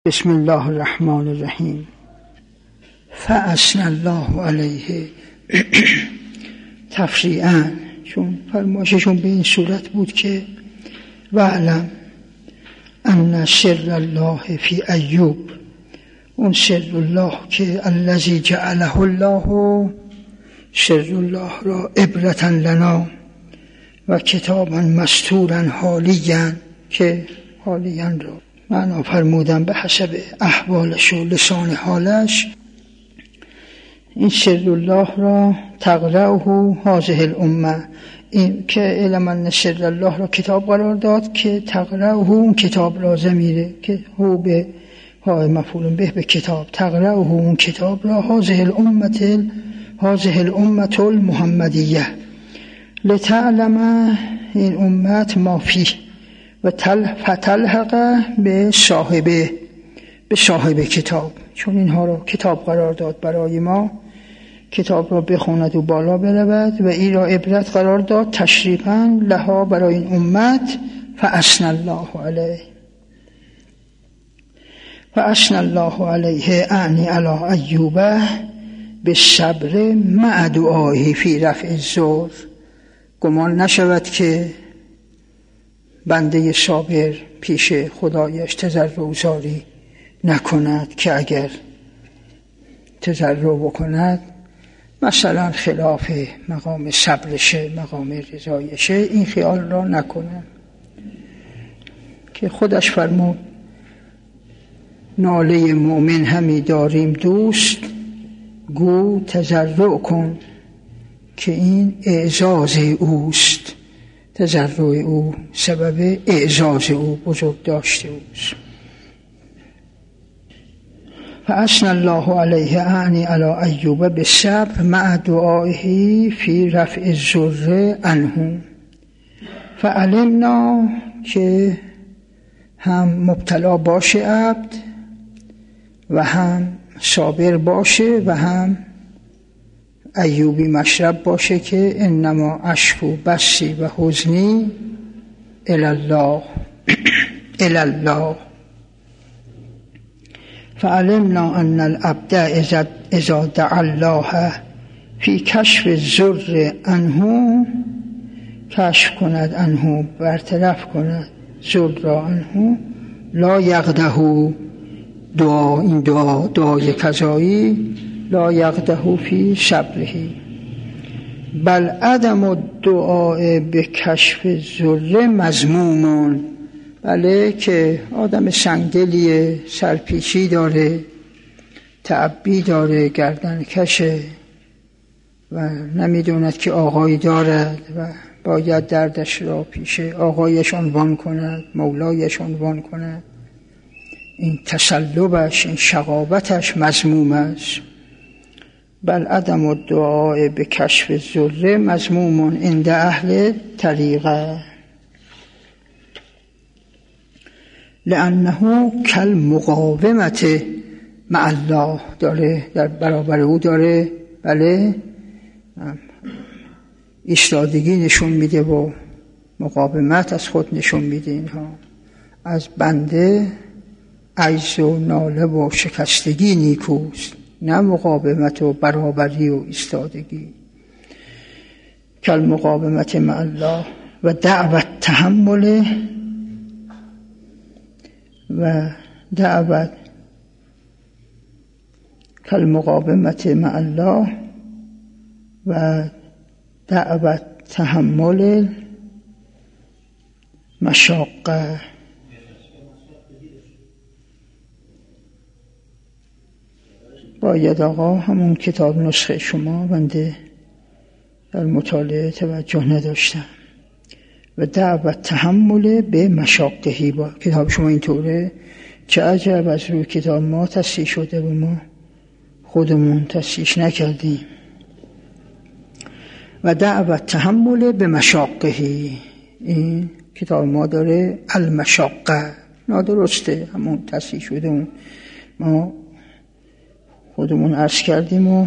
بسم الله الرحمن الرحیم. فأثنى الله علیه تفریعاً، چون فرمایششون به این صورت بود که واعلم ان سر الله فی ایوب، اون سر الله که الذی جعله الله سر الله را عبرة لنا و کتابا مستورا حالیا، که حالیا را معنا فرمودن به حسب احوالش و لسان حالش. این سر الله را تقرأه هذه الامه، این که علم ان سر الله را کتاب قرار داد که تقرأه اون کتاب را ضمیره که هو به های مفعول به کتاب، تقرأه اون کتاب را هذه الامه المحمدیه لتعلم، این امت ما فیه و فتلحق به صاحب کتاب، چون اینها را کتاب قرار داد برای ما، کتاب را بخواند و بالا برود و این را عبرت قرار داد تشریفاً لها برای این امت. فأثنى الله علیه اعنی علی ایوب بالصبر مع دعائه فی رفع الضر. گمان نشود که بنده صابر پیش خدایش تضرع زاری نکند، که اگر تضرع بکند مثلا خلاف مقام صبرشه، مقام رضایشه، این خیال را نکنه که خودش فرمود ناله مؤمن همی داریم دوست، گو تضرع کن که این اعزاز اوست، تضرع او سبب اعزاز او، بزرگ داشته اوست. فأثنى الله علیه اعنی علی ایوب بالصبر مع دعائه فی رفع الضر عنه. فعلمنا، که هم مبتلا باشه عبد و هم صابر باشه و هم ایوبی مشرب باشه که انما اشکو بسی و حزنی الله. فعلمنا ان العبد اذا دعا الله فی کشف الضر عنه، کشف کند عنه، برطرف کند ضر را عنه، لا یقده دعا، این دعای قضایی، لا یقده فی صبره، بل عدم الدعاء به کشف الضر مذموم. بله که آدم سنگدلیه، سرپیچی داره، تعبی داره، گردن کشه و نمیدوند که آقایی دارد و باید دردش را پیش آقایش عنوان کند، مولایش عنوان کند. این تسلبش، این شقاوتش مذموم است. بل عدم الدعاء به کشف الضر مذموم عند اهل طریقه، لانه کالمقاومت مع الله، داره در برابر او داره بله ایستادگی نشون میده و مقاومت از خود نشون میده. اینها از بنده عجز و ناله و شکستگی نیکوست، نه مقاومت و برابری و ایستادگی. کالمقاومت مع الله و دعوت تحمل و دعوت، کالمقاومت مع الله و دعوت تحمل مشاقه. باید آقا همون کتاب نسخه شما بنده در مطالعه توجه نداشتم. و دعوت تحمل به مشاقهی، با کتاب شما اینطوره، چه عجب از روی کتاب ما تصحیح شده و ما خودمون تصحیح نکردیم. و دعوت تحمل به مشاقهی، این کتاب ما داره المشاقه، نادرسته، همون تصحیح شده اون ما خودمون عرض کردیم و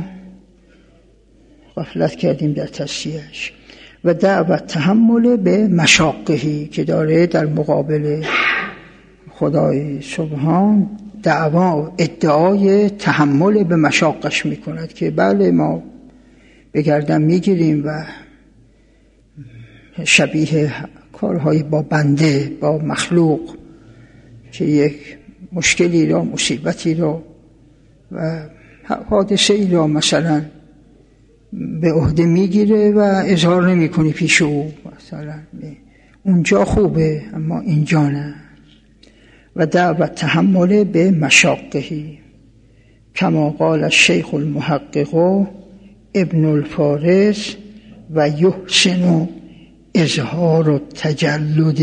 غفلت کردیم در تصحیحش. و دعوت تحمل به مشاقهی که داره در مقابل خدای سبحان ادعای تحمل به مشاقش میکند که بله ما به گردن میگیریم و شبیه کارهای با بنده، با مخلوق که یک مشکلی را، مصیبتی را و حادثه ای را مثلا به عهده میگیره و اظهار نمی کنی پیش او. مثلا اونجا خوبه اما اینجا نه. و دعوت تحمل به مشاقهی کما قال الشیخ المحقق ابن الفارس و یحسن اظهار التجلد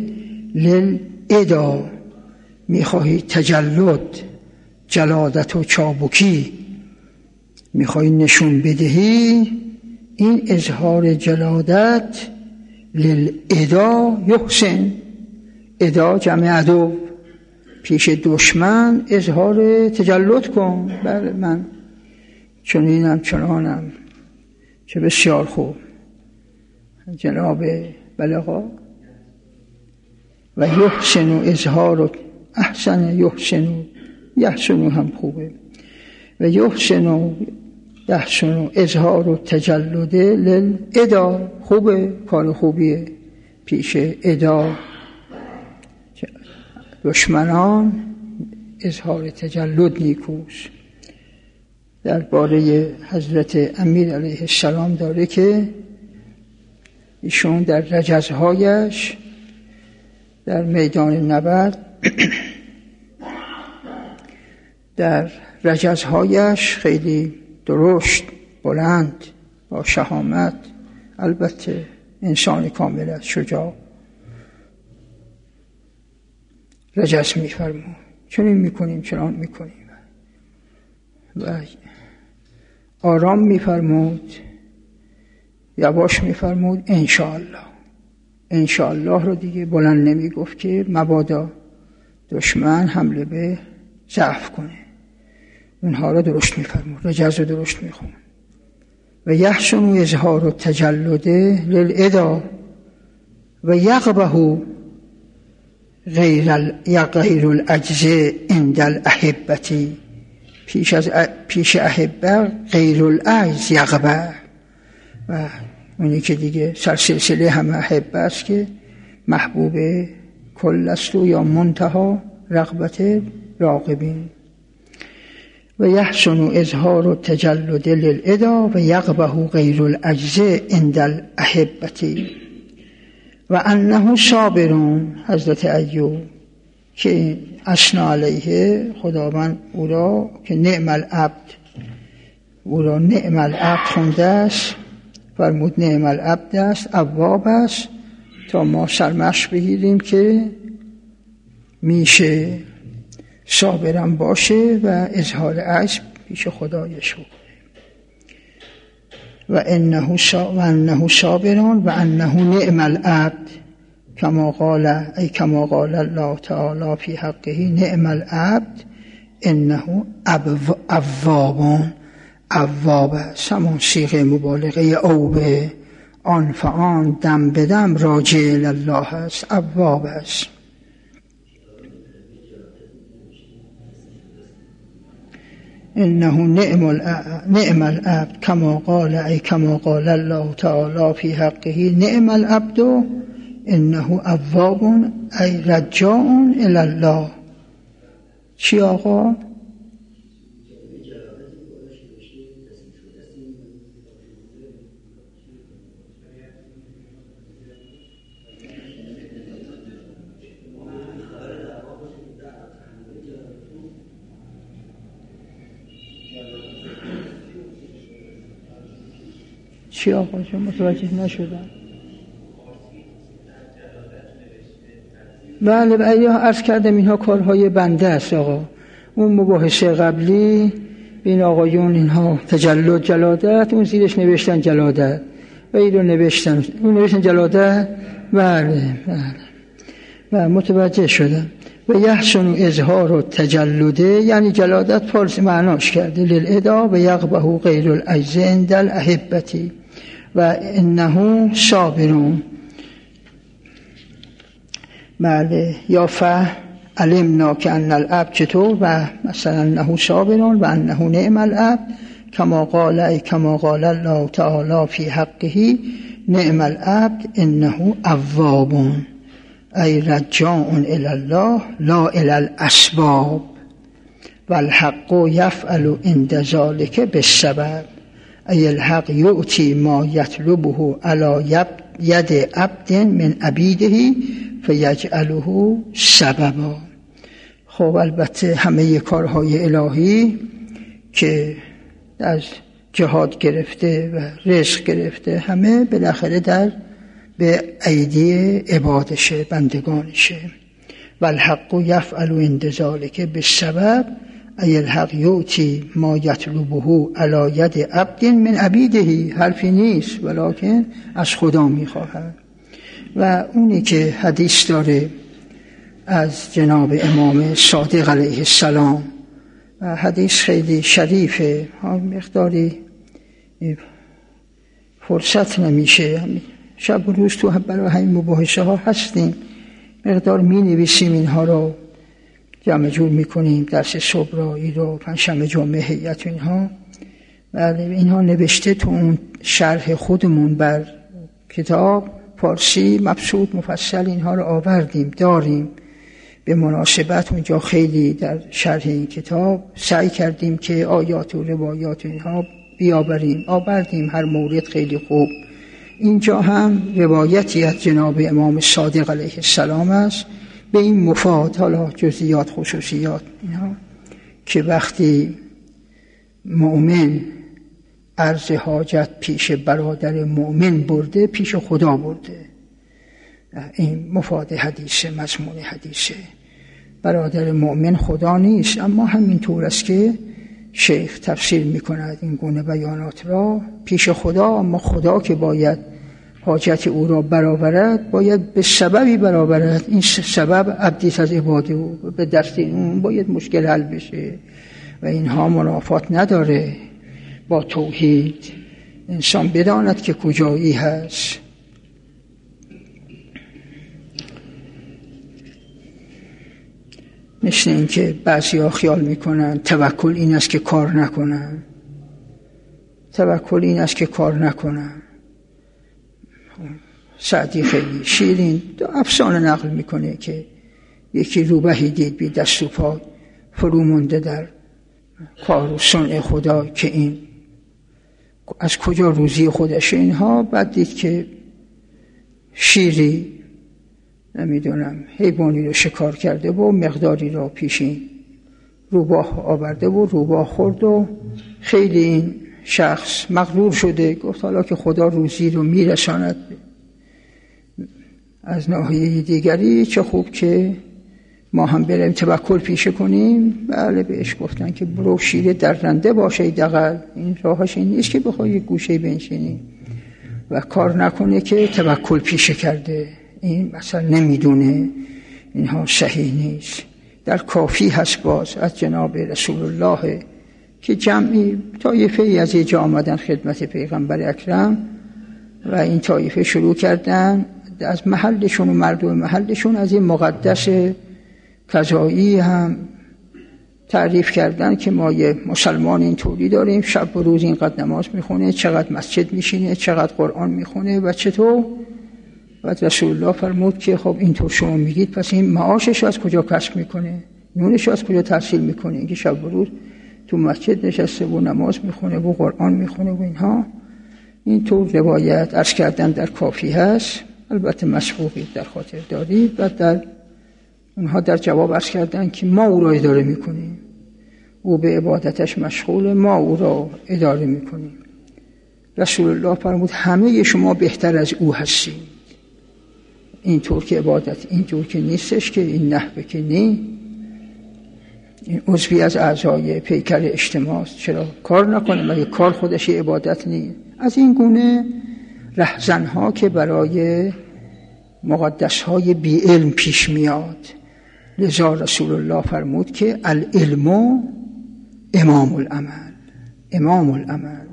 للإدا. میخواهی تجلد، جلادت و چابکی میخواهی نشون بدهی، این اظهار جلادت للإدا یحسن، ادا جمع عدو، پیش دشمن اظهار تجلد کن. بله من چنینم چنانم، چه بسیار خوب جناب بلغا. و یحسن اظهار، احسن یحسن هم خوبه. و یحسن اظهار تجلد للإدا، خوبه، کار خوبیه پیش ادا دشمنان اظهار تجلد نیکوست. درباره حضرت امیر علیه السلام داره که ایشون در رجزهایش در میدان نبرد در رجزهایش خیلی درشت، بلند، با شهامت، البته انسان کامل است، شجاع، رجز می‌فرمود چنین می‌کنیم چنان می‌کنیم و آرام می‌فرمود، یواش می‌فرمود انشاءالله رو دیگه بلند نمی‌گفت که مبادا دشمن حمله به ضعف کنه. اونها رو درشت می‌فرمود، رجز رو درشت می‌خوند. و یحسن اظهار التجلد للإدا و یقبه غیر العجز عند الاحبتی، پیش احبه غیر العجز یقبه. و اونی که دیگه سلسله همه احبه است که محبوب کل است و یا منتها رغبت راغبین. و یحسن اظهار التجلد للإدا و یقبه غیر العجز عند الاحبتی. و انه صابرون، حضرت ایوب که اثنا علیه خداوند او را که نعم العبد، او را نعم العبد خونده است، فرمود نعم العبد است، اواب است، تا ما سرمشق بگیریم که میشه صابرم باشه و اظهار عجز پیش خدایش بکنه. و انه صابرون و انه نعم العبد کما قال الله تعالی فی حقه نعم العبد انه اواب است، همون صیغه مبالغه اوبه، آن فآن دم بدم راجع الله است، اواب است. انه نعم العبد کما قال الله تعالی فی حقه نعم العبد انه اواب ای رجاع الی الله. چی آقا؟ چی آقا؟ چون متوجه نشدم. بله عرض کردم اینها کارهای بنده است آقا. اون مباحثه قبلی بین آقایون اینها تجلد جلادت، اون زیرش نوشتن جلادت و این رو نوشتن جلادت. بله و متوجه شدم. و یحسن اظهار و تجلده یعنی جلادت فارسی معناش کرده للإدا و یقبه غیر العجز عند الاحبتی و انه صابرون. بله یا علمنا که ان العبد چطور و مثلا انه صابر و انه نعم العبد کما قال الله تعالی فی حقه نعم العبد انه اواب ای رجاء الی الله لا الی الاسباب والحق یفعل عند ذلک بالسبب ای الحق یؤتی ما یطلبه علی ید عبد من عبیده فیجعله سببا. خب البته همه کارهای الهی که از جهاد گرفته و رزق گرفته همه بالاخره به ایدی عبادشه، بندگانشه. والحق یفعل عند ذلک بالسبب ای الحق یؤتی ما یطلبه علی ید عبد من عبیده. حرفی نیست ولکن از خدا میخواهد. و اونی که حدیث داره از جناب امام صادق علیه السلام و حدیث خیلی شریفه، مقداری فرصت نمیشه، شب و روز تو برای همین مباحثه ها هستیم، مقدار می نویسیم، اینها رو جمع جور میکنیم، درس صبرایی رو، پنجشنبه جمعه هیئت اینها، بله اینها نوشته تو اون شرح خودمون بر کتاب فارسی مبسوط مفصل اینها رو آوردیم، داریم. به مناسبت اونجا خیلی در شرح این کتاب سعی کردیم که آیات و روایات اینها بیاوریم، آوردیم هر مورد خیلی خوب. اینجا هم روایتی از جناب امام صادق علیه السلام است به این مفاد، حالا جزئیات خصوصیات اینها، که وقتی مؤمن عرض حاجت پیش برادر مؤمن برده پیش خدا برده. این مفاد حدیثه، مضمون حدیثه. برادر مؤمن خدا نیست، اما همینطور است که شیخ تفسیر میکند این گونه بیانات را، پیش خدا، اما خدا که باید حاجت او را برآورد باید به سببی برآورد. این سبب عبدیت از عباده او، به دست اون باید مشکل حل بشه و اینها منافات نداره با توحید. انسان بداند که کجایی هست. مثل این که بعضی ها خیال میکنن توکل این است که کار نکنن، توکل این است که کار نکنن. سعدی خیلی شیرین افسانه نقل میکنه که یکی روبهی دید بی دست و پا فرو مونده در کار و صنع خدا که این از کجا روزی خودش اینها. بعد دید که شیری نمیدونم حیوانی رو شکار کرده و مقداری را پیشین روباه آورده و روباه خورد و خیلی این شخص مغرور شده، گفت حالا که خدا روزی رو میرساند از ناحیه دیگری، چه خوب که ما هم بریم توکل پیشه کنیم. بله بهش گفتن که برو شیر درنده باشه دقل، این راهش این نیست که بخوای یک گوشه بنشینی و کار نکنه که توکل پیشه کرده. این مثلا نمیدونه، اینها صحیح نیست. در کافی هست باز از جناب رسول الله که جمعی طایفه ای از اینجا آمدن خدمت پیغمبر اکرم و این طایفه شروع کردن از محلشون و مردم محلشون از این مقدس قضایی هم تعریف کردن که ما یه مسلمان اینطوری داریم، شب و روز اینقدر نماز میخونه، چقدر مسجد میشینه، چقدر قرآن میخونه و چطور. و رسول الله فرمود که خب اینطور شما میگید، پس این معاشش از کجا کسب میکنه، نونش از کجا تحصیل میکنه؟ اینکه شب و روز تو مسجد نشسته و نماز میخونه و قرآن میخونه و اینها. اینطور روایت عرض کردن در کافی هست، البته مسبوقی در خاطر دارید. و در اونها در جواب عرض کردن که ما او را اداره میکنیم، او به عبادتش مشغول، ما او را اداره میکنیم. رسول الله فرمود همه شما بهتر از او هستید. اینطور که عبادت اینطور که نیستش، که این نحوه که نی، این عضوی از اعضای پیکر اجتماع، چرا کار نکنه؟ مگه کار خودش عبادت نیست؟ از این گونه رهزنها که برای مقدسهای بی علم پیش میاد. لذا رسول الله فرمود که العلم امام العمل، امام العمل.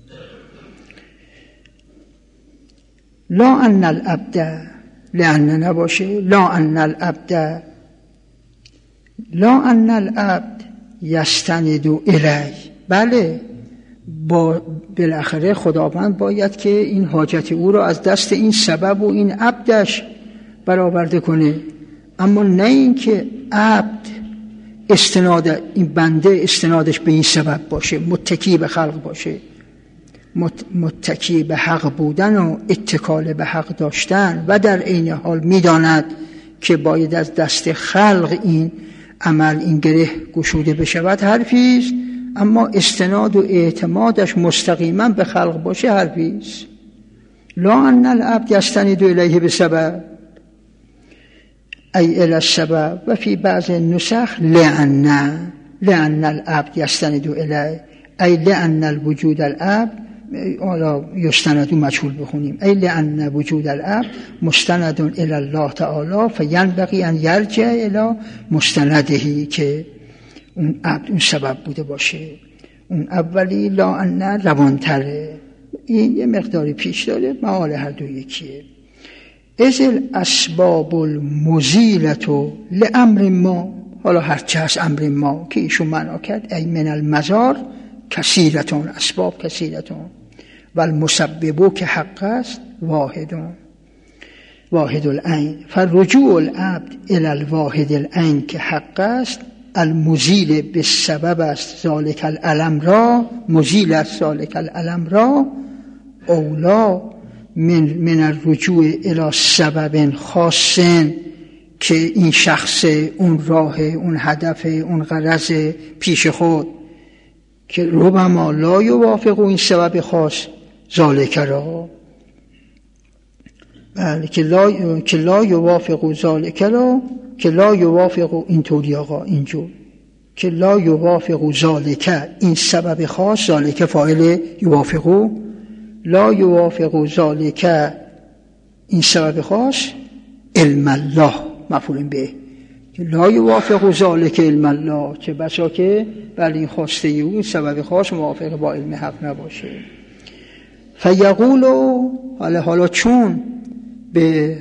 لا ان العبد، لأن نباشه، لا ان العبد لا ان العبد یستند الی، بله بالاخره خداوند باید که این حاجت او را از دست این سبب و این عبدش برآورده کنه، اما نه این که عبد استناد این بنده استنادش به این سبب باشه، متکی به خلق باشه، متکی به حق بودن و اتکال به حق داشتن و در عین حال میداند که باید از دست خلق این عمل این گره گشوده بشود، حرفی است، اما استناد و اعتمادش مستقیما به خلق باشه حرفی است. لا ان العبد یستند الیه بسبب ای الی السبب و فی بعض النسخ لأن العبد یستند الیه ای لأن الوجود العبد، حالا یستند مجهول بخونیم، ای لأن وجود العبد مستند الی الله تعالی فینبغی ان یرجع الی مستندهی، که اون عبد اون سبب بوده باشه. اون اولی لا ان روانتره، این یه مقداری پیش داره، معال هر دو یکیه. از الاسباب المزیلة لامر ما، حالا هرچه هست امر ما که ایشون معنا کرد، ای من المزار کثیرتون، اسباب کثیرتون، و المسبب که حق است واحد العین، فرجوع العبد الی الواحد العین که حق است المزیل به سبب است ذالک العلم را، مزیل است ذالک العلم را، اولا من الرجوع الی سبب خاص، که این شخص اون راه اون هدف اون غرض پیش خود که ربما لا یوافق این سبب خاص ذالک را، بله که لا یوافق ذالک را، که لا یوافق اینطوری آقا اینجور، که لا یوافق ذالک این سبب خاص، ذالک فاعل یوافق، لا یوافق ذالک این سبب خاص علم الله مفعول به، که لا یوافق ذالک علم الله، چه بسا که بله این خواسته او سبب خاص موافق با علم حق نباشه. فیقول حالا چون به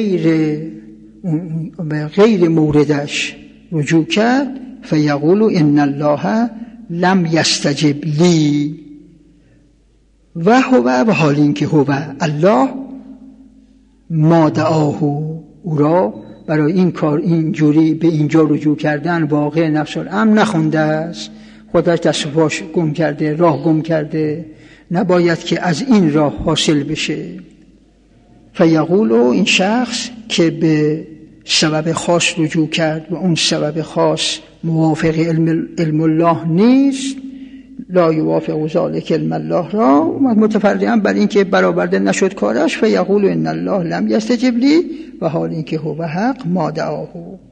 غیر موردش رجوع کرد، فیقول ان الله لم یستجب لی و حال این که الله ما دعاه، او را برای این کار اینجوری به اینجا رجوع کردن واقع نفس الامر نخونده است، خودش دست و پاش گم کرده، راه گم کرده، نباید که از این راه حاصل بشه. فیقول این شخص که به سبب خاص رجوع کرد و اون سبب خاص موافق علم الله نیست، لا یوافق ذالک علم الله را، متفرعاً بر این که برآورده نشد کارش، فیقول ان الله لم یستجب لی و حال این که هو حق ما دعاه.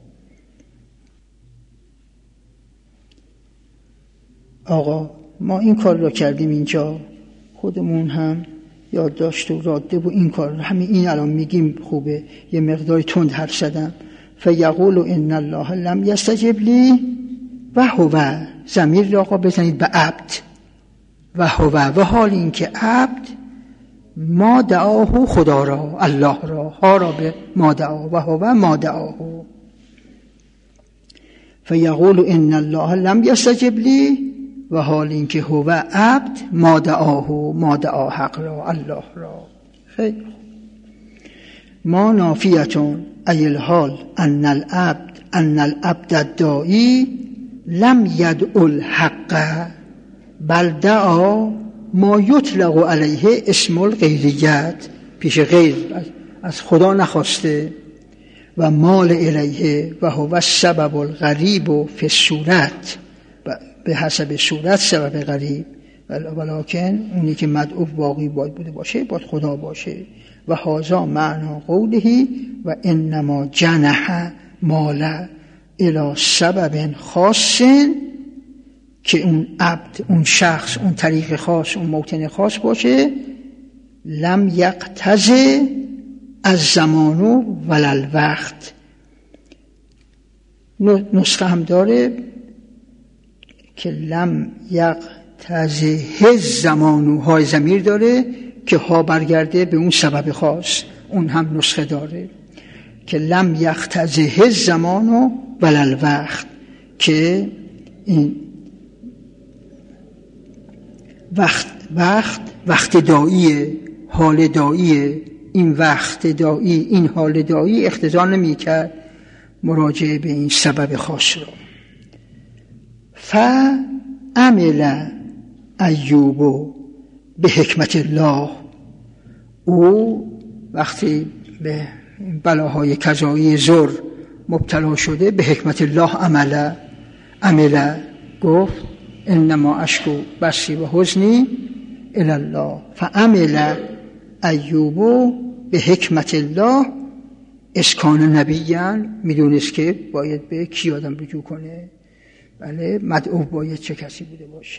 آقا ما این کار را کردیم، اینجا خودمون هم یادداشت و راده و این کار، همین این الان میگیم خوبه، یه مقداری تند حرف زدم. فیقول ان الله لم یستجب لی و هو، ضمیر را آقا بزنید به عبد، و هو و حال این که عبد ما دعاه خدا را، الله را، ها را به ما دعاه، و هو ما دعاه. فیقول ان الله لم یستجب لی و حال این که هو عبد ما دعاه، ما دعا حق را، الله را. خیلی ما نافیتون ای الحال ان العبد الدائی لم یدع الحق بل دعا ما یطلق علیه اسم الغیریت، پیش غیر از خدا نخواسته، و مال الیه و هو السبب الغریب فی الصورت، به حسب صورت سبب غریب، ولکن اونی که مدعو واقعی باید بوده باشه باید خدا باشه. و هذا معنا قوله و انما جنح مال الی سبب خاص، که اون عبد، اون شخص، اون طریق خاص، اون موطن خاص باشه، لم یقتضی از زمان ولا الوقت. نسخه هم داره که لم یقتضی زمان، های ضمیر داره که ها برگرده به اون سبب خاص، اون هم نسخه داره که لم یقتضی زمان ولا الوقت، که این وقت داییه، حال داییه. این وقت دایی، این حال دایی اقتضا نمی‌کرد مراجعه به این سبب خاص را. فعمل ایوب به حکمت الله، او وقتی به بلاهای قضایی زر مبتلا شده به حکمت الله عمل گفت انما اشکو بثی و حزنی الی الله. فعمل ایوب به حکمت الله اسکان نبیان، میدونست که باید به کی آدم رجوع کنه. بله، مدعو باید چه کسی بوده باشه.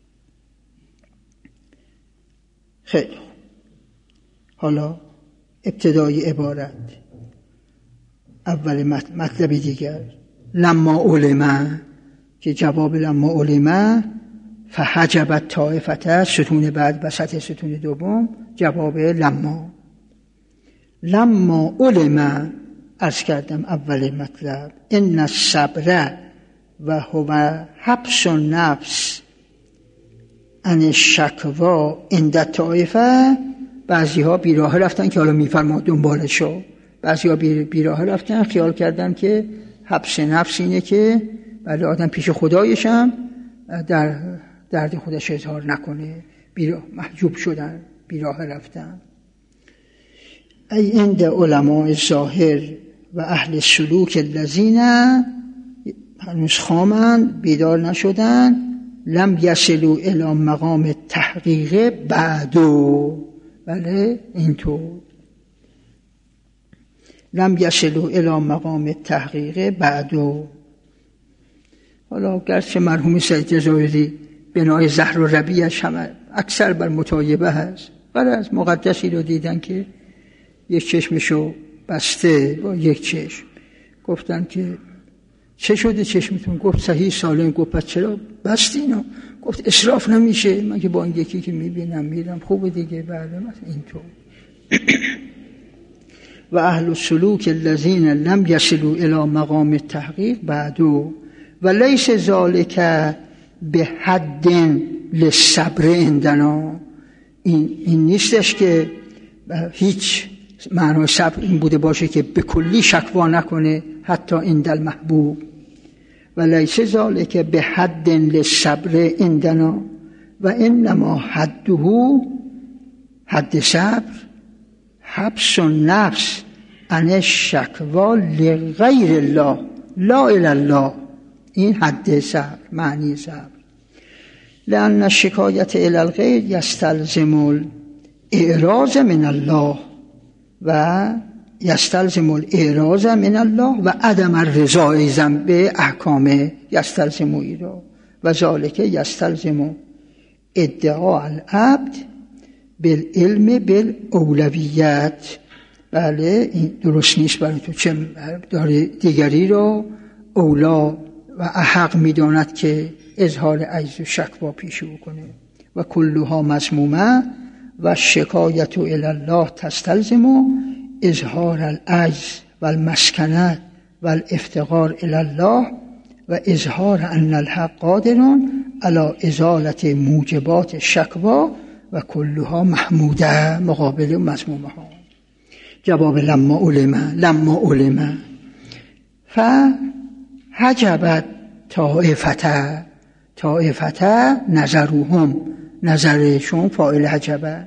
خیلی حالا ابتدای عبارت، اول مطلب دیگر، لما علم، که جواب لما علم فحجبت طائفته، ستون بعد وسط ستون دوم جواب لما علم. عرض کردم اول مطلب ان الصبر و هو حبس النفس عن الشکوا عند طائفه. بعضی ها بیراه رفتن که حالا میفرما دنبالشو، بعضی ها بیراه رفتن خیال کردن که حبس نفس اینه که بله آدم پیش خدایشم در درد خودش اظهار نکنه، محجوب شدن، بیراه رفتن. ای عند علماء ظاهر و اهل سلوک الذین هنوز خامن، بیدار نشدن، لم یصلوا الی مقام تحقیق بعدو. بله اینطور لم یصلوا الی مقام تحقیق بعدو. حالا گرچه مرحوم سید جزایری بنای زهر و ربیعش هم اکثر بر مطایبه هست، ولی از مقدسی رو دیدن که یک چشمشو بسته با یک چشم، گفتن که چه شده چشمتون؟ گفت صحیح سالم. گفت پس چرا بستینو؟ گفت اسراف نمیشه، من که با این یکی که میبینم میرم خوبه دیگه. بله مثلا اینطور. و اهل السلوک الذین لم یصلوا الی مقام التحقیق بعدو و لیس ذلک به حد للصبر عندنا. این نیستش که هیچ معنای صبر این بوده باشه که به کلی شکوا نکنه حتی عند المحبوب. و لیس ذلک به حد للصبر عندنا و انما حده حد صبر حبس النفس عن الشکوا لغیر الله لا الی الله. این حد صبر، معنی صبر. لأن الشکایت الی الغیر یستلزم الاعراض من الله و یستلزم الاعراض من الله و عدم الرضا ایضا به احکام یستلزم ایرا و ذالک یستلزم ادعاء العبد بالعلم بالاولویت. بله این درست نیست برای تو، چه داره دیگری رو اولا و احق میداند که اظهار عجز و شکوا پیش او کنه. و کلها مذمومه و شکایت الی الله تستلزم اظهار العجز و المسکنت و الافتقار الی الله و اظهار ان الحق قادر علی ازالت موجبات شکوا و کلها محموده مقابل مذمومه ها. جواب لما علم فحجبت طائفته نظرهم، نظرشون فاعل حجبه.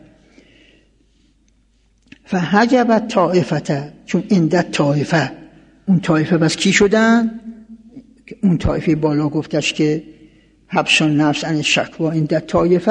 فحجبت طائفته، چون عندت طائفه، اون طائفه بس کی شدن؟ اون طائفه بالا گفتش که حبس النفس عن الشکوا عندت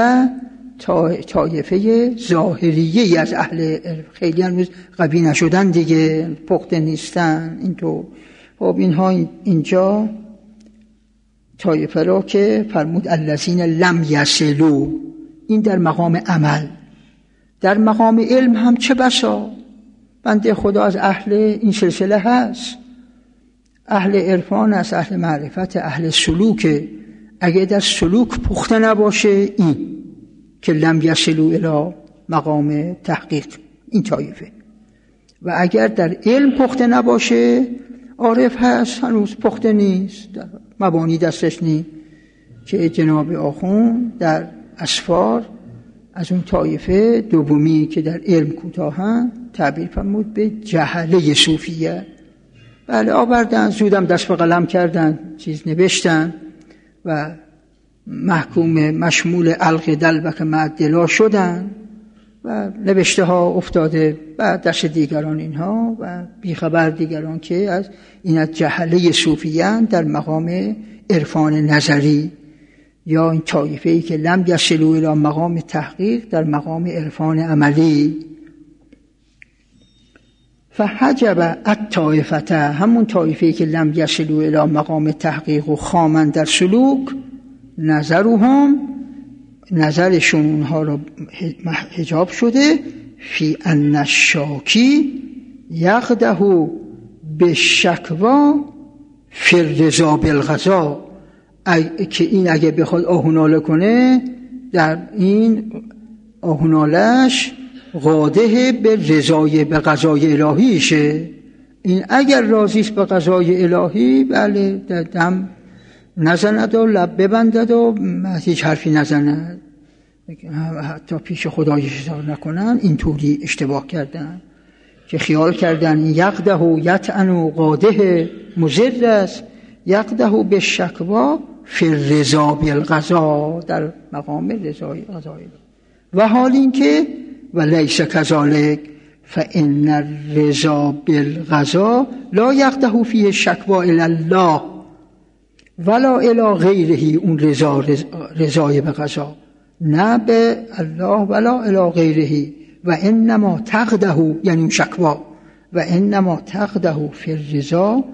طایفه ظاهریه از اهل خیلی هنوز قوی نشدن دیگه، پخته نیستن. اینطور خب اینها اینجا طایفه را که فرمود الذین لم یصلوا، این در مقام عمل. در مقام علم هم چه بسا بنده خدا از اهل این سلسله هست، اهل عرفان است، اهل معرفت، اهل سلوک. اگه در سلوک پخته نباشه، این که لم یصلوا الی مقام تحقیق، این طایفه. و اگر در علم پخته نباشه، عارف هست هنوز پخته نیست، مبانی دستش نیست، که جناب آخوند در اسفار از اون طایفه دومی که در علم کوتاهن تعبیر فرمود به جهله صوفیه. بله آوردن، زودم دست به قلم کردن، چیز نوشتن و محکوم مشمول علق دلبک معدلا شدن و نوشته ها افتاده بعد دست دیگران اینها و بیخبر دیگران که از این از جهله صوفیان در مقام عرفان نظری، یا این طایفه‌ای که لم یصلوا الی مقام تحقیق در مقام عرفان عملی. فحجب الطائفه، همون طایفه‌ای که لم یصلوا الی مقام تحقیق و خامن در سلوک، نظرشون اونها رو حجاب شده فی ان الشاکی یقده بالشکوا فی الرضا بالقضا، که این اگه بخواد آهوناله کنه در این آهونالش قاده به رضای به قضای الهیشه. این اگر راضیست به قضای الهی بله دم نزند و لب ببندد و هیچ حرفی نزند، حتی پیش خدای اشتباه نکنن. اینطوری اشتباه کردن که خیال کردن یقده و یطعن و قاده مضر است، یقده به شکوا فی الرضا بالقضا در مقام رضای قضای، و حال این که و لیس کذالک فان الرضا بالقضا لا یقده فیه شکوا الی الله ولا الی غیره. اون رضای به قضا نه به الله ولا الی غیره، و انما تقده یعنی شکوا، و انما تقده فی الرضا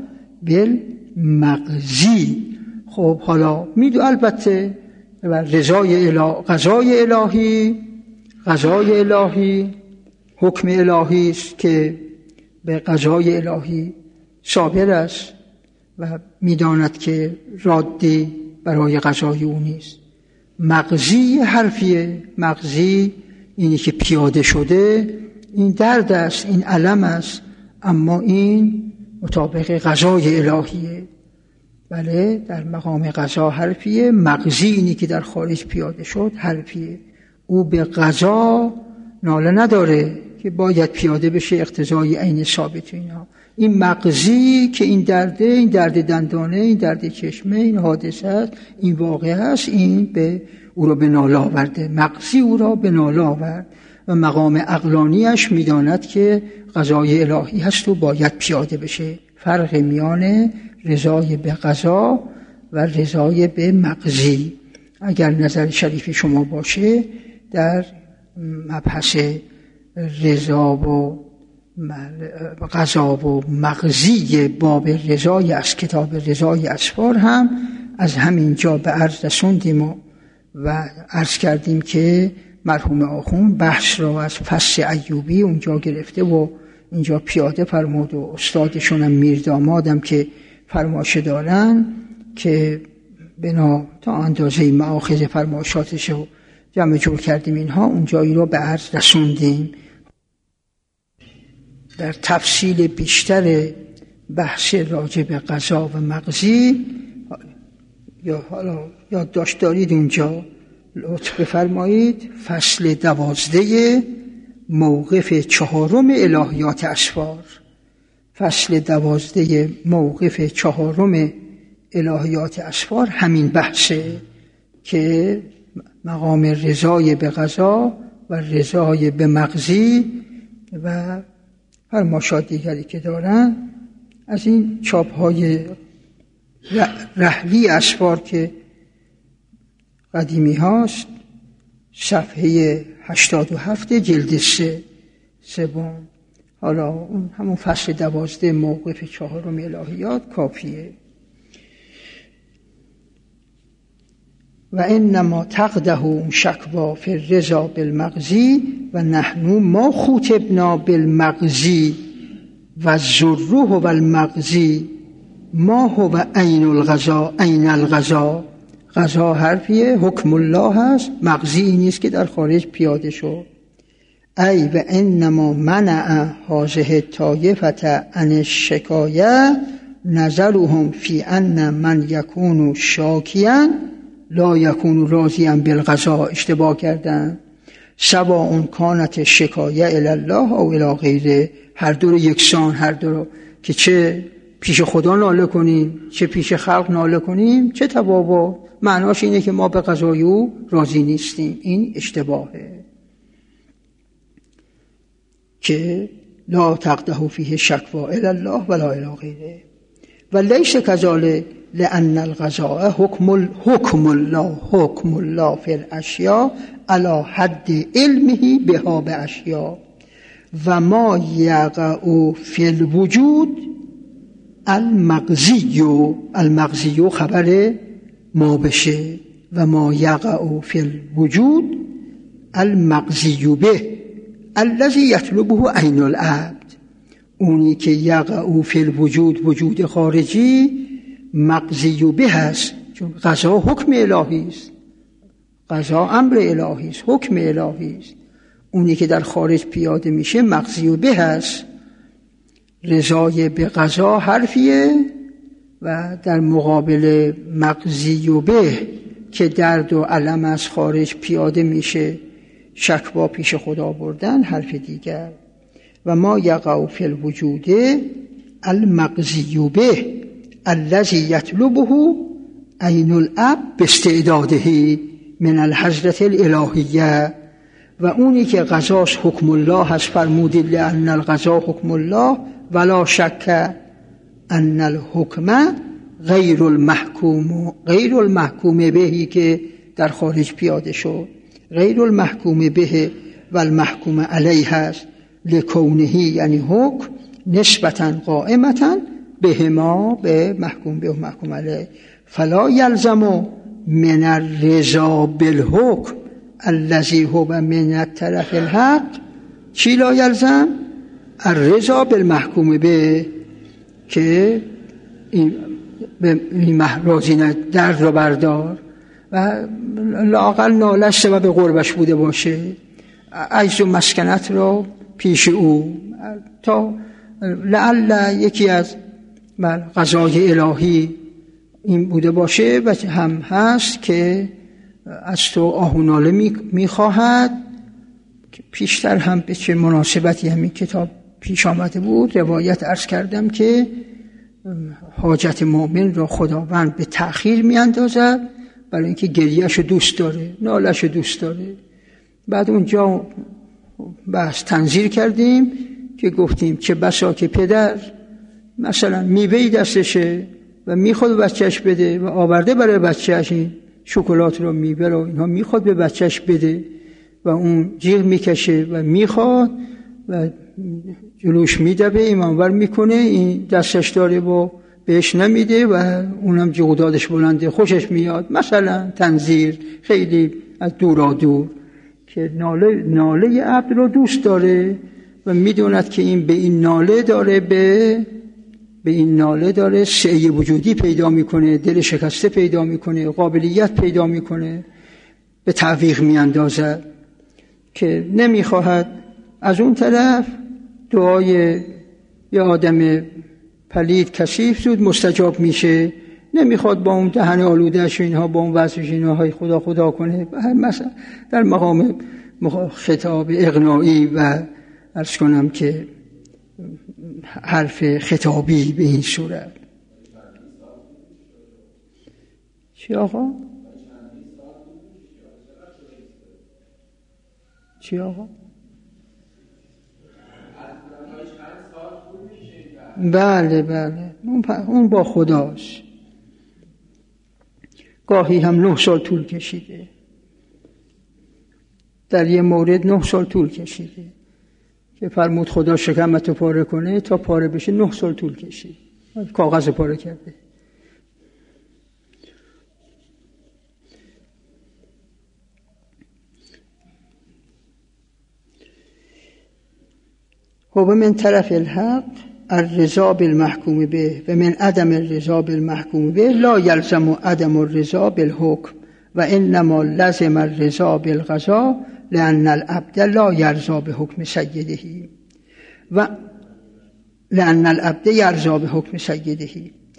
بالمقضی. خب حالا میدو البته رضای الهی، قضای الهی حکم الهی است که به قضای الهی صابر است و میداند که رادی برای قضای او نیست. مقضی حرفیه، مقضی اینی که پیاده شده، این درد است، این علم است، اما این مطابق قضای الهیه. بله در مقام قضا حرفیه، مقضی اینی که در خارج پیاده شد حرفیه. او به قضا ناله نداره که باید پیاده بشه اقتضای عین ثابت اینا. این مقضی که این درده، این درد دندانه، این درد چشمه، این حادثه است، این واقعه است، این به او را به ناله آورده. مقضی او را به ناله آورد و مقام عقلانیش میداند که قضای الهی هست و باید پیاده بشه. فرق میان رضای به قضا و رضای به مقضی اگر نظر شریف شما باشه در مبحث رضا و قضا و مقضی باب رضای از کتاب رضای اسفار هم از همین جا به عرض رسوندیم و عرض کردیم که مرحوم آخوند بحث را از فصل ایوبی اونجا گرفته و اینجا پیاده فرمود و استادشون هم میردامادم که فرماشه دارن که بنا تا اندازه مآخذ فرماشاتش رو جمع جور کردیم. اینها اونجایی رو به عرض رسوندیم. در تفصیل بیشتر بحث راجع به قضا و مقضی یا حالا یادداشت دارید اونجا لطف بفرمایید. فصل 12 موقف 4 الهیات اسفار، فصل 12 موقف 4 الهیات اسفار همین بحثه که مقام رضای به قضا و رضای به مقضی و فرماشات دیگری که دارن از این چاپ‌های رحلی اسفار که قدیمی هاست، صفحه 87 جلد 3 سوم. حالا اون همون فصل 12 موقف 4 الهیات کافیه. و انما تقده شکوا فی الرضا بالمقضی و نحن ما خوتبنا بالمقضی و الذروه و المقضی ما هو عین القضا. عین القضا، قضا حرفیه، حکم الله هست، مقضی این نیست که در خارج پیاده شد. ای و انما منع هذه الطایفه عن الشکایه نظرهم فی ان من یکون شاکیا لا یکون راضیا بالقضاء. اشتباه کردن. سواء کانت شکایه الی الله او الی غیره، هر دو رو یکسان، هر دو رو که چه پیش خدا ناله کنیم چه پیش خلق ناله کنیم چه تفاوت. معناش اینه که ما به قضای او راضی نیستیم. این اشتباهه که لا تقده فیه شکوا الی الله ولا الی غیره. و لیس کذالک لأن القضاء حکم الله فی الاشیاء علی حد علمه بها باشیاء و ما یقع فی الوجود المغزی خبر ما بشه و ما یقع فی الوجود المغزی به الذی یطلبه عین العبد. اونی که یقع فی الوجود وجود خارجی مغزی به هست، چون قضا حکم الهی است، قضا امر الهی است، حکم الهی است. اونی که در خارج پیاده میشه مغزی به هست. رضای به قضا حرفیه و در مقابل مغزی به که درد و علم از خارج پیاده میشه شکوا پیش خدا بردن حرف دیگر. و ما یقع فی الوجود المغزی به الذی یطلبه عین الاب باستعداده من الحضرة الالهیه. و اونی که قضاش حکم الله هست فرمودید لأن القضا حکم الله ولا شک ان الحکم غیر المحکوم بهی که در خارج پیاده شد. غیر المحکوم به و المحکوم علیه هست لکونه، یعنی حکم نسبتا قائمتا بهما، به محکوم به و محکوم علیه. فلا یلزم من الرضا بالحکم الذی هو من الطرف الحق. چی لا یلزم؟ الرضا بالمحکوم به، که این راضی نه، درد رو بردار و لااقل نالش سبب قربش بوده باشه، عجز و مسکنت رو پیش او، تا لعل یکی از قضای الهی این بوده باشه و هم هست که از تو آه و ناله میخواهد. پیشتر هم به چه مناسبتی همین کتاب پیش آمده بود، روایت عرض کردم که حاجت مؤمن را خداوند به تأخیر میاندازد برای اینکه گریه‌شو دوست داره، ناله‌شو دوست داره. بعد اونجا بحث تنظیر کردیم که گفتیم چه بسا که پدر مثلا میوه‌ای دستشه و میخواد بچهش بده و آورده برای بچهش این شکلات رو، میوه رو اینها میخواد به بچهش بده و اون جیغ میکشه و میخواد و جلوش میدبه، ایمانور میکنه، این دستش داره و بهش نمیده و اونم جغدادش بلنده، خوشش میاد. مثلا تنظیر خیلی از دورا دور که ناله عبد رو دوست داره و میدوند که این به این ناله داره به این ناله داره سعی وجودی پیدا میکنه، دل شکسته پیدا میکنه، قابلیت پیدا میکنه، به تعویق میاندازد که نمیخواهد. از اون طرف دعای یه آدم پلید کثیف زود مستجاب میشه، نمیخواد با اون دهن آلوده‌اش و اینها، با اون وضعش اینها های خدا خدا کنه. مثلا در مقام خطاب اقناعی و عرض کنم که حرف خطابی به این صورت. چی آقا؟ چی آقا؟ بله بله، اون با خداست. گاهی هم 9 سال طول کشیده، در یه مورد 9 سال طول کشیده که فرمود خدا شکمتو پاره کنه، تا پاره بشه 9 سال طول کشید، کاغذ پاره کرده. و من طرف الحق الرضا بالمحکوم به و من عدم الرضا بالمحکوم به لا یلزم عدم الرضا بالحکم و انما لزم الرضا بالقضا لأن العبد لا یرضا بحکم سیده. و لأن العبد یرضی بحکم سیده،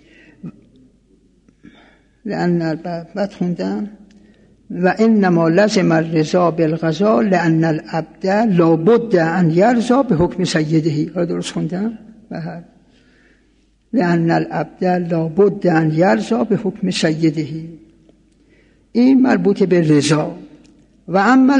لأن بعد خوندم و انما لزم الرضا بالقضاء لأن العبد لابد ان یرضی بحکم سیده. را درست خوندم؟ بله. لأن العبد لابد ان یرضی بحکم سیده، این مربوط به رضا. و اما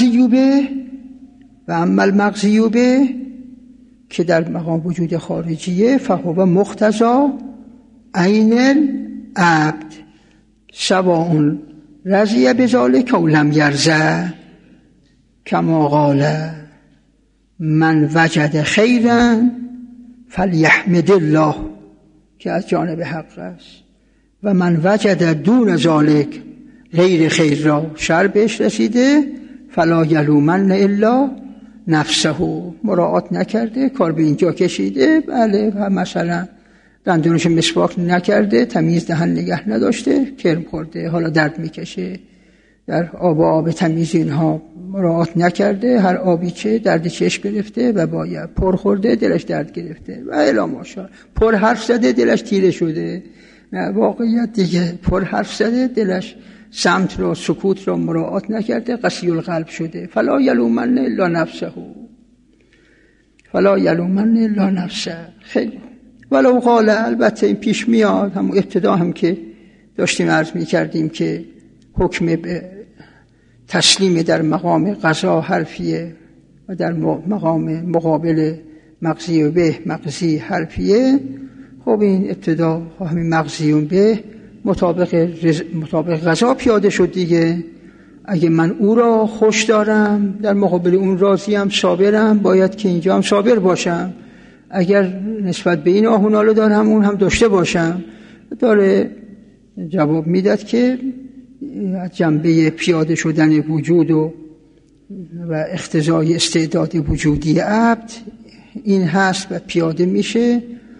المغزی به که در مقام وجود خارجیه، فهو مقتضی عین العبد سواء رضی بذلک او لم یرضی، کما قال من وجد خیرا فلیحمد الله، که از جانب حق است، و من وجد دون ذلک غیر خیر را، شر بهش رسیده، فلا یلومن الا نفسه، مراعات نکرده، کار به اینجا کشیده، بله، و مثلا دندونش مسواک نکرده، تمیز دهن نگه نداشته، کرم خورده، حالا درد میکشه، در آب تمیز اینها مراعات نکرده، هر آبی چه درد چشم گرفته و باید پر خورده دلش درد گرفته و الا ماشاءالله، پر حرف زده دلش تیره شده، نه واقعیت دیگه، پر حرف زده دلش سمت رو سکوت رو مراعات نکرده، قسی القلب شده. فلا یلومن الا نفسه، فلا یلومن الا نفسه. خیلی ولو قال، البته این پیش میاد، همون ابتدا هم که داشتیم عرض میکردیم که حکم به تسلیم در مقام قضا حرفیه و در مقام مقابل مقضی و به مقضی حرفیه. خب این ابتدا همین مقضی و به مطابق قضا پیاده شد دیگه. اگه من او را خوش دارم، در مقابل اون راضیم، صابرم، باید که اینجا هم صابر باشم. اگر نسبت به این آهونالو دارم، اون هم داشته باشم. داره جواب میداد که از جنبه پیاده شدن وجود و اقتضای استعداد وجودی عبد این هست و پیاده میشه،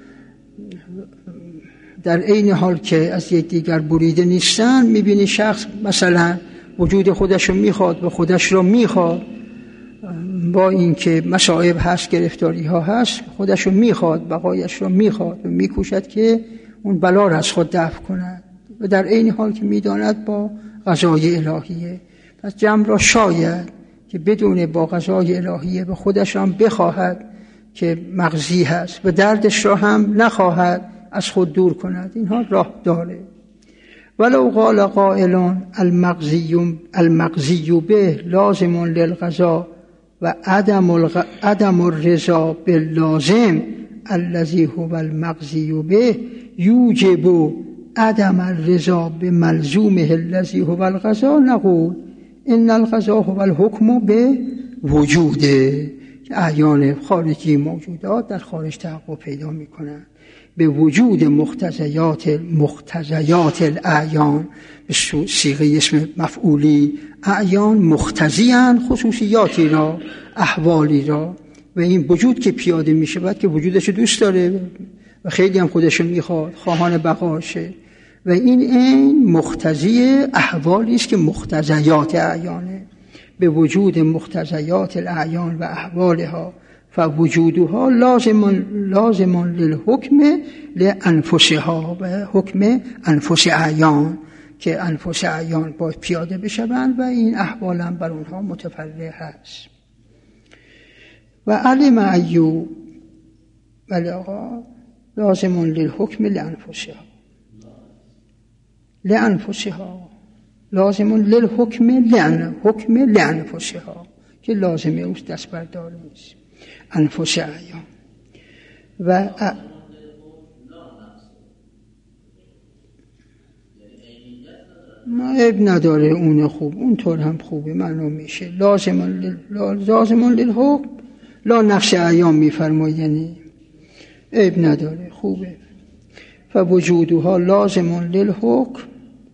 در عین حال که از یک دیگر بریده نیستن. میبینی شخص مثلا وجود خودش رو میخواد و خودش رو میخواد، با اینکه مصائب هست، گرفتاری ها هست، خودش رو میخواد، بقایش رو میخواد و میکوشد که اون بلا را از خود دفع کند و در عین حال که میداند با قضای الهیه. پس جمع را شاید که بدون با قضای الهیه به خودش هم بخواهد که مغزی هست و دردش را هم نخواهد از خود دور کند. اینها راه داره. ولو قال قائل المغزی به لازم للقضاء و عدم الرضا باللازم الذي هو المغزی به یوجب عدم الرضا بملزومه الذي هو القضاء، نقول ان القضاء هو الحكم به وجوده، که اعیان خارجی موجودات در خارج تحقق پیدا میکنند به وجود مقتضیات الاعیان، به صیغه اسم مفعولی. اعیان مقتضیان خصوصیاتی را، احوالی را، و این وجود که پیاده میشه بعد که وجودش دوست داره و خیلی هم خودش میخواد، خواهان بقاشه، و این مقتضی احوالی است که مقتضیات اعیانه، به وجود مقتضیات الاعیان و احوالها، فوجودها لازم للحکم لانفسها، و حکم انفس اعیان، که انفس اعیان باید پیاده بشوند و این احوال هم بر اونها متفرع هست. و علم ایوب بلغا لازم للحکم لانفسها لازم للحکم لانفسها، که لازمه اوست، دست بردار نیست. انفس اعیان و عیب نداره، اون خوب، اون طور هم خوبه، معلوم میشه. لازم للحکم لا نقش اعیان میفرماید، یعنی عیب نداره، خوبه. فوجودها لازم للحکم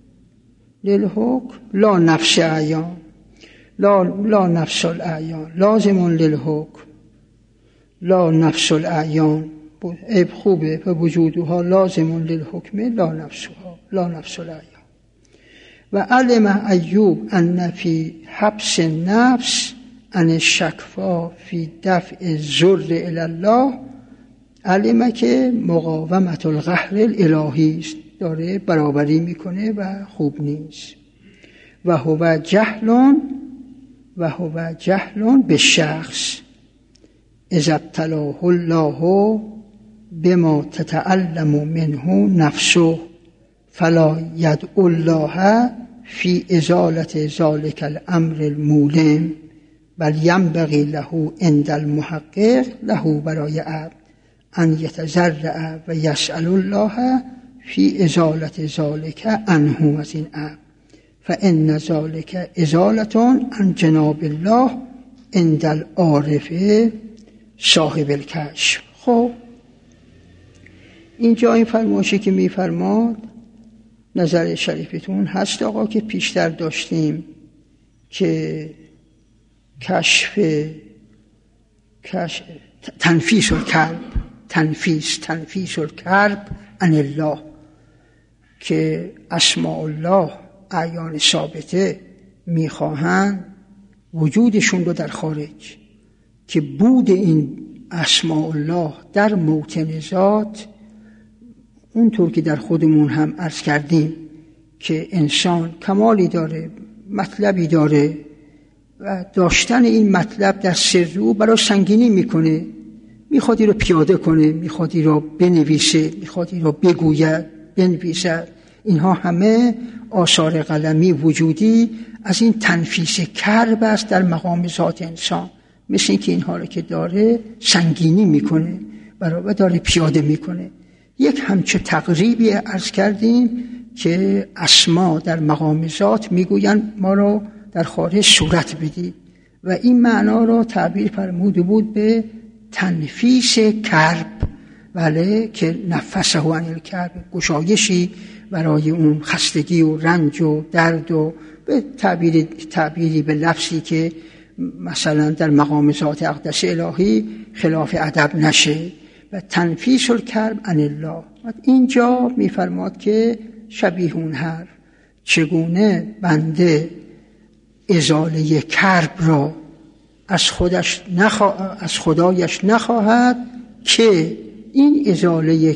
لا نفس اعیان، لا نفس الاعیان، لازم للحکم لا نفس الاعیان، عیب خوبه. فوجودها لازم للحکم لا نفس الاعیان. و علم ایوب ان فی حبس النفس ان الشکفا فی دفع الضر الی الله علمه که مقاومت القهر الالهی است، داره برابری میکنه و خوب نیست. و هو جهل به شخص اذا ابتلاه الله بما تتعلم منه نفسه فلا يدعو الله في ازالة ذلك الامر المولم بل ينبغي له عند المحقق له برای عبد ان يتضرع و يسأل الله في ازالة ذلك عنه، از این عبد، فإن ذلك ازالة عن جناب الله عند العارف صاحب الکشف. خب اینجا این فرمایشی که میفرماد نظر شریفتون هست آقا که پیشتر داشتیم که کشف تنفیس الکرب عن الله، که اسماء الله اعیان ثابته میخواهند وجودشون رو در خارج، که بود این اسماء الله در موطن ذات، اونطور که در خودمون هم عرض کردیم که انسان کمالی داره، مطلبی داره و داشتن این مطلب در سر رو برای سنگینی میکنه، میخواد رو پیاده کنه، میخواد رو بنویسه، میخواد رو بگوید، بنویسد. اینها همه آثار قلمی وجودی از این تنفیس کرب است در مقام ذات انسان، مثل این که اینها رو که داره سنگینی میکنه و داره پیاده میکنه. یک همچه تقریبی عرض کردیم که اسما در مقام ذات میگوین ما رو در خارج صورت بدید و این معنا رو تعبیر فرموده بود به تنفیس کرب، بله، که نفسه عن الکرب، گشایشی برای اون خستگی و رنج و درد و به تعبیری به لفظی که مثلا در مقام ذات اقدس الهی خلاف ادب نشه، و تنفیس الکرب عن الله. اینجا میفرماد که شبیه اون حرف چگونه بنده ازاله کرب را از خدایش نخواهد که این ازاله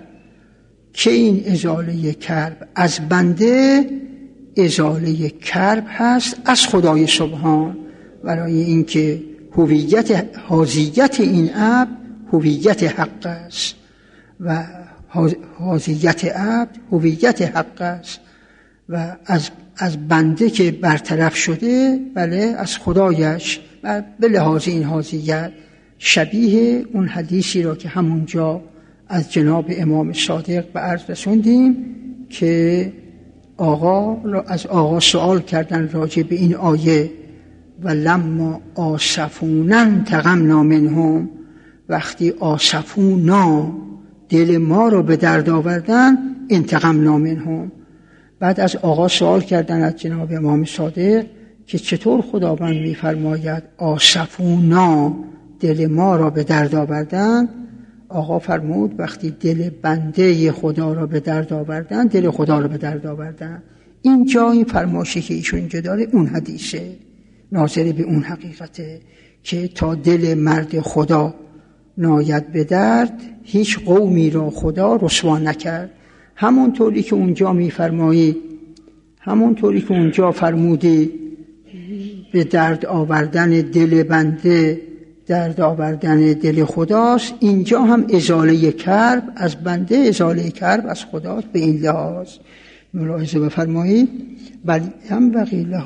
کرب از بنده ازاله کرب هست از خدای سبحان، برای اینکه حاضیت این عبد هویت حق است و حاضیت عبد هویت حق است و از بنده که برطرف شده، بله، از خدایش، و به لحاظ این حاضیت شبیه اون حدیثی را که همونجا از جناب امام صادق به عرض رسوندیم که از آقا سوال کردن راجع به این آیه و لما آسفونا انتقمنا منهم، وقتی آسفونا دل ما رو به درد آوردن انتقمنا منهم. بعد از آقا سوال کردن از جناب امام صادق که چطور خداوند می‌فرماید آسفونا دل ما را به درد آوردن، آقا فرمود وقتی دل بنده خدا را به درد آوردن دل خدا را به درد آوردن. اینجا این فرمایشی که ایشون اینجا داره اون حدیثه ناظر به اون حقیقته که تا دل مرد خدا ناید به درد هیچ قومی را خدا رسوا نکرد. همونطوری که اونجا می‌فرمایید، همونطوری که اونجا فرمودی به درد آوردن دل بنده درد آوردن دل خداست، اینجا هم ازاله کرب از بنده ازاله کرب از خداست. به این لحاظ ملاحظه بفرمایید. بل ینبغی له،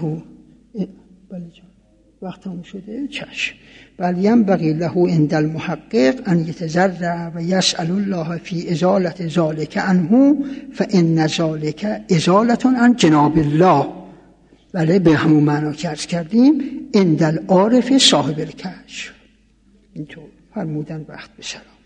وقت هم شده چشم، بل ینبغی له عند المحقق ان یتضرع و یسأل الله فی ازالة ذلک عنه فان ذلک ازالة عن جناب الله، بله، به همون معنا که عرض کردیم عند العارف صاحب الکشف. اینطور فرمودن. وقت بسلام.